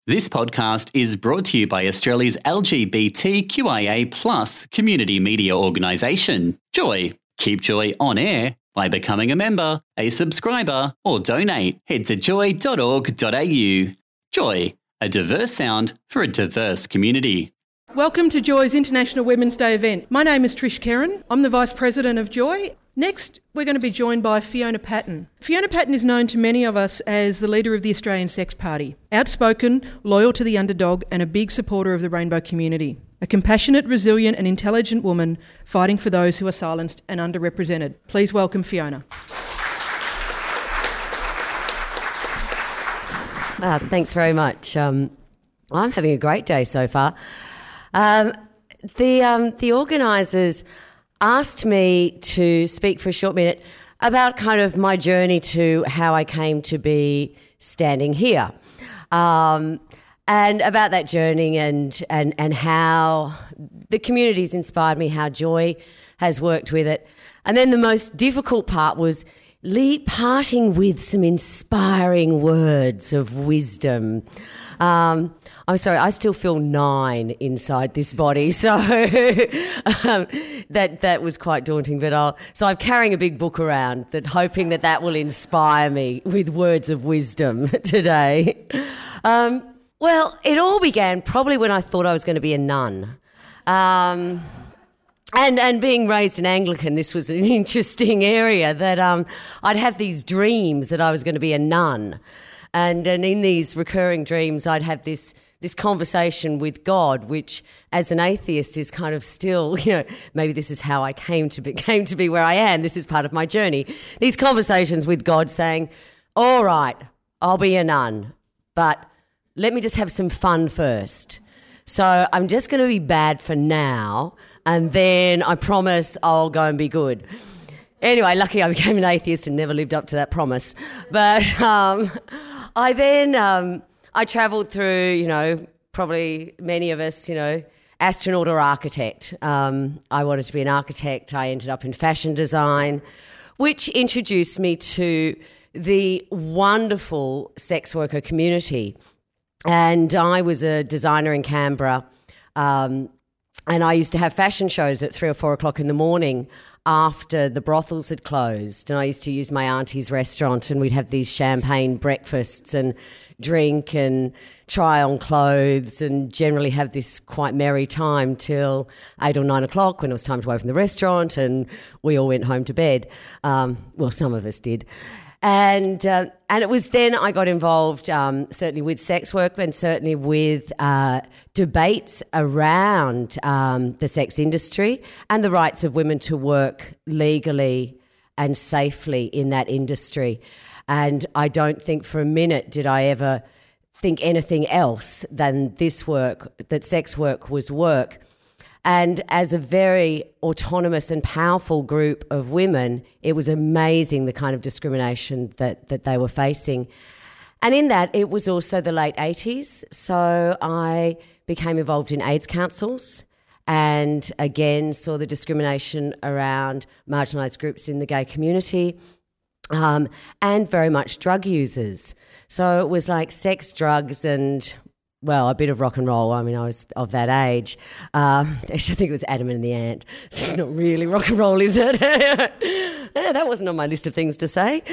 This podcast is brought to you by Australia's LGBTQIA+ community media organisation, Joy. Keep Joy on air by becoming a member, a subscriber, or donate. Head to joy.org.au. Joy, a diverse sound for a diverse community. Welcome to Joy's International Women's Day event. My name is Trish Kerrin. I'm the Vice President of Joy. Next, we're going to be joined by Fiona Patten. Fiona Patten is known to many of us as the leader of the Australian Sex Party. Outspoken, loyal to the underdog, and a big supporter of the rainbow community. A compassionate, resilient and intelligent woman fighting for those who are silenced and underrepresented. Please welcome Fiona. Thanks very much. I'm having a great day so far. The organisers asked me to speak for a short minute about kind of my journey to how I came to be standing here, and about that journey and how the community's inspired me, how Joy has worked with it. And then the most difficult part was parting with some inspiring words of wisdom. I'm sorry, I still feel 9 inside this body, so that was quite daunting. But so I'm carrying a big book around, hoping that will inspire me with words of wisdom today. Well, it all began probably when I thought I was going to be a nun. And being raised an Anglican, this was an interesting area that I'd have these dreams that I was going to be a nun. And in these recurring dreams, I'd have this conversation with God, which as an atheist is kind of still, maybe this is how I came to be where I am. This is part of my journey. These conversations with God saying, all right, I'll be a nun, but let me just have some fun first. So I'm just going to be bad for now, and then I promise I'll go and be good. Anyway, lucky I became an atheist and never lived up to that promise. But I travelled through, probably many of us, astronaut or architect. I wanted to be an architect. I ended up in fashion design, which introduced me to the wonderful sex worker community. And I was a designer in Canberra, and I used to have fashion shows at 3 or 4 o'clock in the morning after the brothels had closed. And I used to use my auntie's restaurant, and we'd have these champagne breakfasts and drink and try on clothes and generally have this quite merry time till 8 or 9 o'clock when it was time to open the restaurant, and we all went home to bed. Well, some of us did. And it was then I got involved certainly with sex work and certainly with debates around the sex industry and the rights of women to work legally and safely in that industry. And I don't think for a minute did I ever think anything else than this work, that sex work was work. And as a very autonomous and powerful group of women, it was amazing the kind of discrimination that they were facing. And in that, it was also the late 80s. So I became involved in AIDS councils and again saw the discrimination around marginalised groups in the gay community, and very much drug users. So it was like sex, drugs and, well, a bit of rock and roll. I mean, I was of that age. Actually, I think it was Adam and the Ant. It's not really rock and roll, is it? That wasn't on my list of things to say.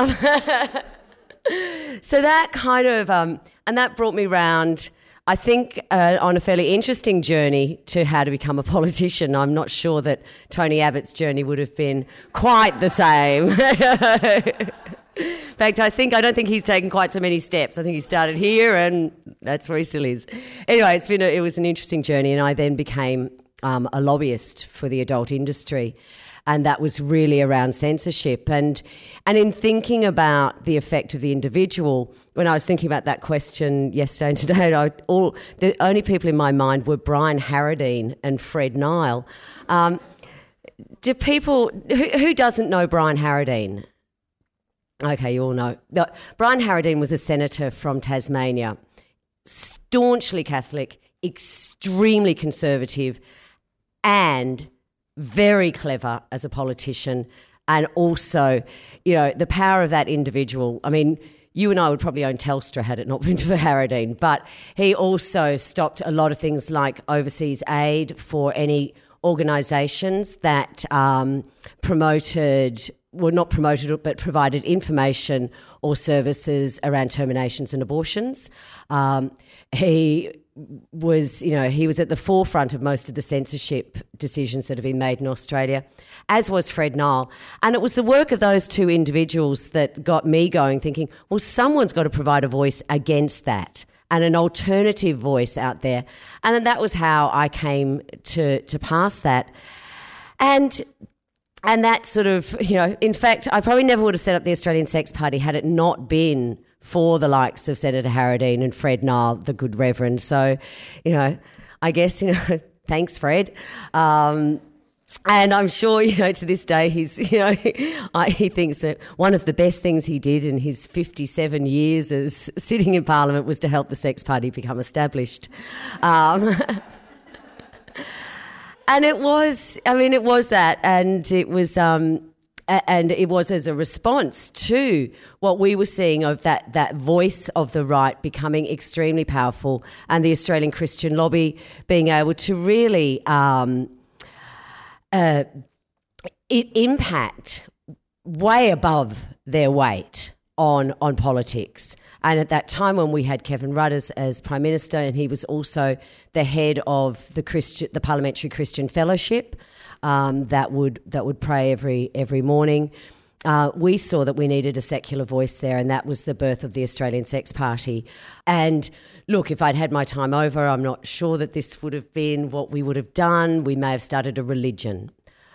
So that kind of, and that brought me round, I think, on a fairly interesting journey to how to become a politician. I'm not sure that Tony Abbott's journey would have been quite the same. In fact, I don't think he's taken quite so many steps. I think he started here and that's where he still is. Anyway, it was an interesting journey, and I then became a lobbyist for the adult industry, and that was really around censorship. And in thinking about the effect of the individual, when I was thinking about that question yesterday and today, the only people in my mind were Brian Harradine and Fred Nile. Do people who doesn't know Brian Harradine? Okay, you all know. Brian Harradine was a senator from Tasmania, staunchly Catholic, extremely conservative, and very clever as a politician, and also, the power of that individual. I mean, you and I would probably own Telstra had it not been for Harradine, but he also stopped a lot of things like overseas aid for any organisations that provided information or services around terminations and abortions. He was at the forefront of most of the censorship decisions that have been made in Australia, as was Fred Nile. And it was the work of those two individuals that got me going, thinking, well, someone's got to provide a voice against that and an alternative voice out there. And then that was how I came to pass that. And that sort of, in fact, I probably never would have set up the Australian Sex Party had it not been for the likes of Senator Harradine and Fred Nile, the good Reverend. So, I guess, thanks, Fred. And I'm sure, to this day, he's, he thinks that one of the best things he did in his 57 years as sitting in Parliament was to help the Sex Party become established. And it was that, and it was as a response to what we were seeing of that voice of the right becoming extremely powerful, and the Australian Christian lobby being able to really impact way above their weight on politics. And at that time when we had Kevin Rudd as Prime Minister, and he was also the head of the Parliamentary Christian Fellowship that would pray every morning, we saw that we needed a secular voice there, and that was the birth of the Australian Sex Party. And look, if I'd had my time over, I'm not sure that this would have been what we would have done. We may have started a religion.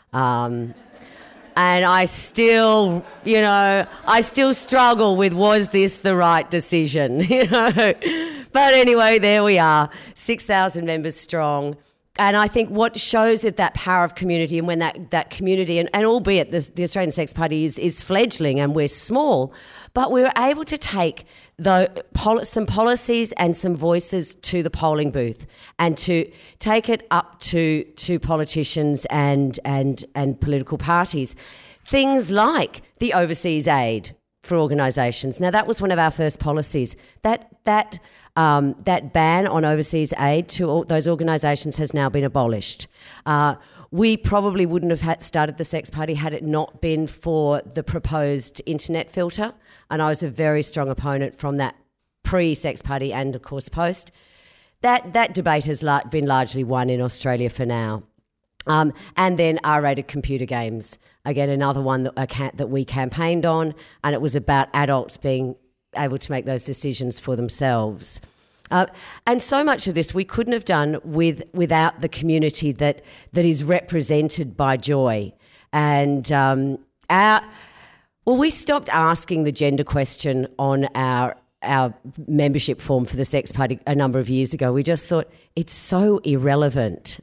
And I still struggle with, was this the right decision? But anyway, there we are, 6,000 members strong. And I think what shows that power of community, and when that community, and albeit the Australian Sex Party is fledgling and we're small, but we were able to take some policies and some voices to the polling booth, and to take it up to politicians and political parties. Things like the overseas aid for organisations. Now, that was one of our first policies. That ban on overseas aid to all those organisations has now been abolished. We probably wouldn't have started the Sex Party had it not been for the proposed internet filter, and I was a very strong opponent from that pre-Sex Party and, of course, post. That debate has been largely won in Australia for now. And then R-rated computer games, again, another one that we campaigned on, and it was about adults being able to make those decisions for themselves. And so much of this we couldn't have done without the community that is represented by Joy. And we stopped asking the gender question on our membership form for the Sex Party a number of years ago. We just thought it's so irrelevant.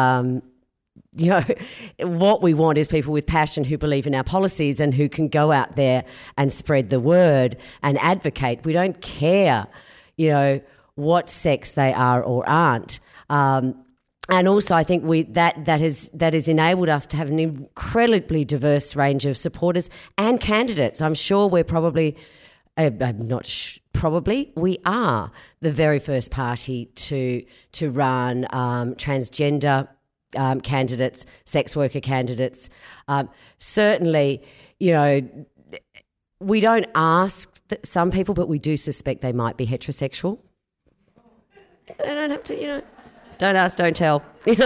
What we want is people with passion who believe in our policies and who can go out there and spread the word and advocate. We don't care, what sex they are or aren't. And also, I think that has enabled us to have an incredibly diverse range of supporters and candidates. I'm sure we're probably, we are the very first party to run transgender candidates, sex worker candidates. Certainly, we don't ask some people, but we do suspect they might be heterosexual. They don't have to, don't ask, don't tell.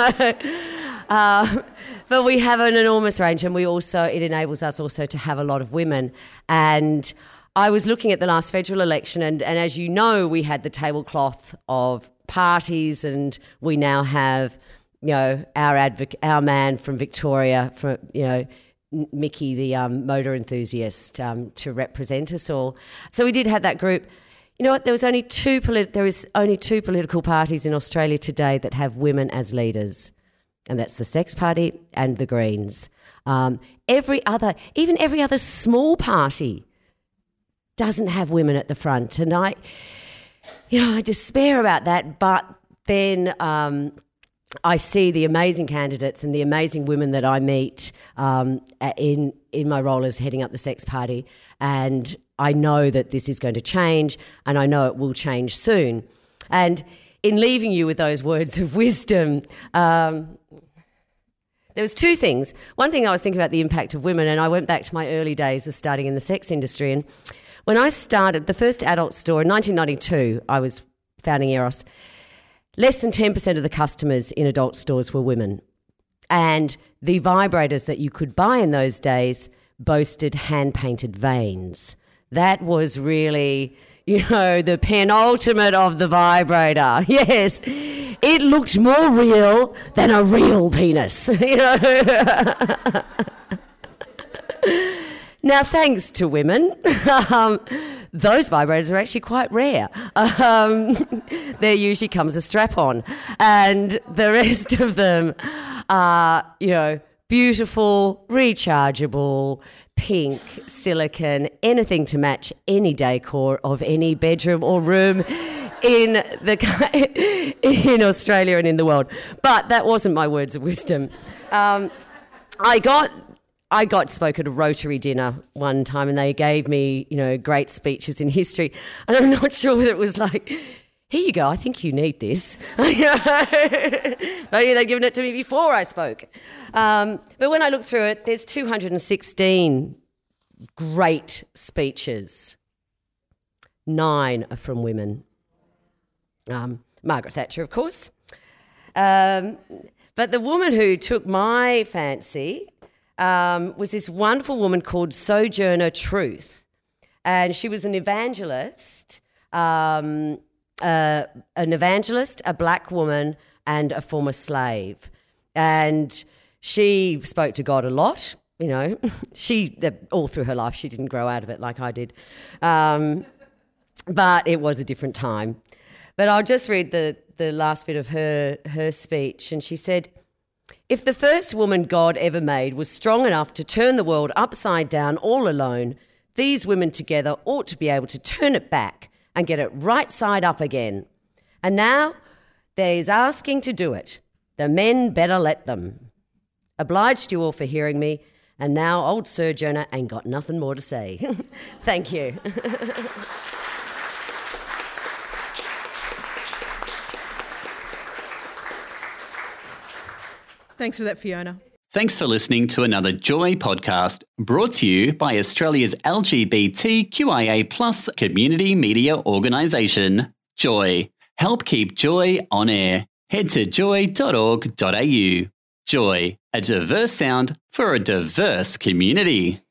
But we have an enormous range, and it enables us also to have a lot of women. And I was looking at the last federal election, and as you know, we had the tablecloth of parties, and we now have our man from Victoria, Mickey, the motor enthusiast, to represent us all. So we did have that group. You know what? There is only two political parties in Australia today that have women as leaders, and that's the Sex Party and the Greens. Every other small party doesn't have women at the front, and I despair about that. But then I see the amazing candidates and the amazing women that I meet in my role as heading up the Sex Party, and I know that this is going to change, and I know it will change soon. And in leaving you with those words of wisdom, there was two things. One thing, I was thinking about the impact of women, and I went back to my early days of starting in the sex industry. And when I started the first adult store in 1992, I was founding Eros, less than 10% of the customers in adult stores were women. And the vibrators that you could buy in those days boasted hand-painted veins. That was really, the penultimate of the vibrator. Yes, it looked more real than a real penis. Now, thanks to women, those vibrators are actually quite rare. There usually comes a strap-on, and the rest of them are, beautiful, rechargeable, pink, silicone, anything to match any decor of any bedroom or room in Australia and in the world. But that wasn't my words of wisdom. I got spoke at a Rotary dinner one time, and they gave me, great speeches in history. And I'm not sure whether it was like, here you go, I think you need this. Maybe they'd given it to me before I spoke. But when I looked through it, there's 216 great speeches. 9 are from women. Margaret Thatcher, of course. But the woman who took my fancy was this wonderful woman called Sojourner Truth. And she was an evangelist, a black woman, and a former slave. And she spoke to God a lot, all through her life. She didn't grow out of it like I did. But it was a different time. But I'll just read the last bit of her speech. And she said, "If the first woman God ever made was strong enough to turn the world upside down all alone, these women together ought to be able to turn it back and get it right side up again. And now there's asking to do it. The men better let them. Obliged you all for hearing me, and now old Sojourner ain't got nothing more to say." Thank you. Thanks for that, Fiona. Thanks for listening to another Joy podcast brought to you by Australia's LGBTQIA+ community media organisation, Joy. Help keep Joy on air. Head to joy.org.au. Joy, a diverse sound for a diverse community.